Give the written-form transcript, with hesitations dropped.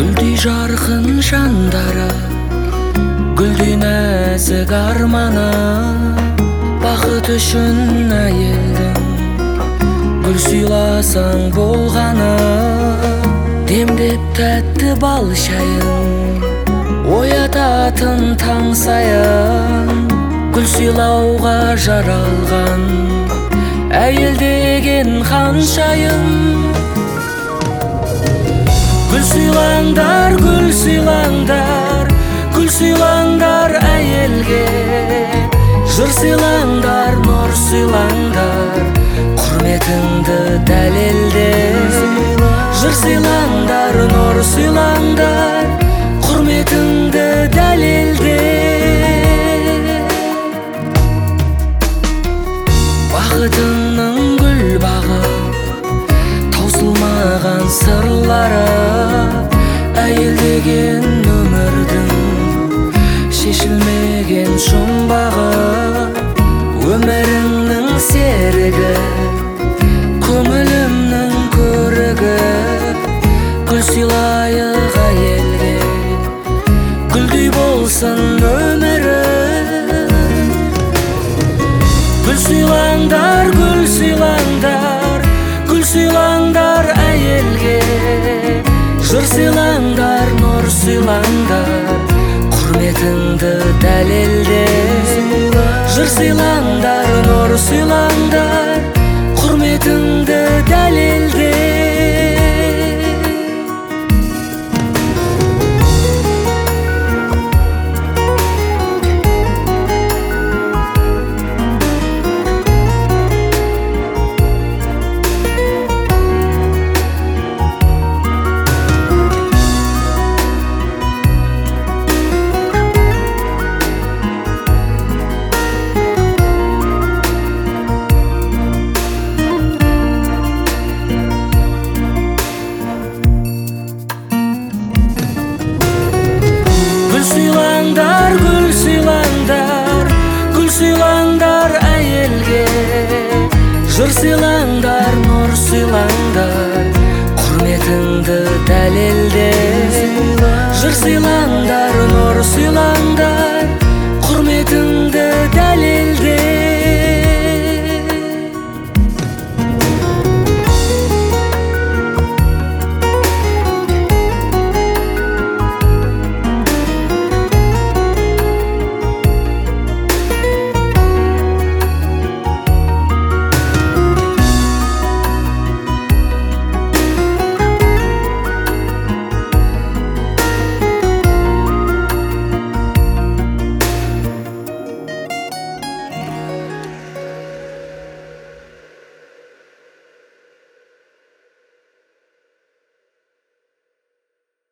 Гүлдей жарқын жандары, гүлдей нәзік арманы, бақыт үшін әйелдің гүл сыйласаң болғаны. Демдеп тәтті бал шайын, оятатын таң сайын, гүл сыйлауға жаралған әйел деген ханшайым. Гүл сыйлаңдар, гүл сыйлаңдар, гүл сыйлаңдар әйелге. Жыр сыйлаңдар, нұр сыйлаңдар, құрметіңді дәлелде. Жыр сыйлаңдар, нұр сыйлаңдар, құрметіңді дәлелде. Бақытыңның гүл бағы, таусылмаған сырлары, әйел деген өмірдің шешілмеген жұмбағы. Өміріңнің серігі, көңілімнің көрігі, гүл сыйлайық әйелге, гүлдей болсын өмірі. Гүл сыйлаңдар, гүл сыйлаңдар, гүл сыйлаңдар әйелге. Жыр сыйлаңдар, нұр сыйлаңдар, құрметіңді дәлелде. Жыр сыйлаңдар, нұр сыйлаңдар, құрметіңді дәлелде. Гүл сыйлаңдар, гүл сыйлаңдар, гүл сыйлаңдар әйелге. Жыр сыйлаңдар, нұр сыйлаңдар, құрметіңді дәлелде. Жыр сыйлаңдар, нұр сыйлаңдар,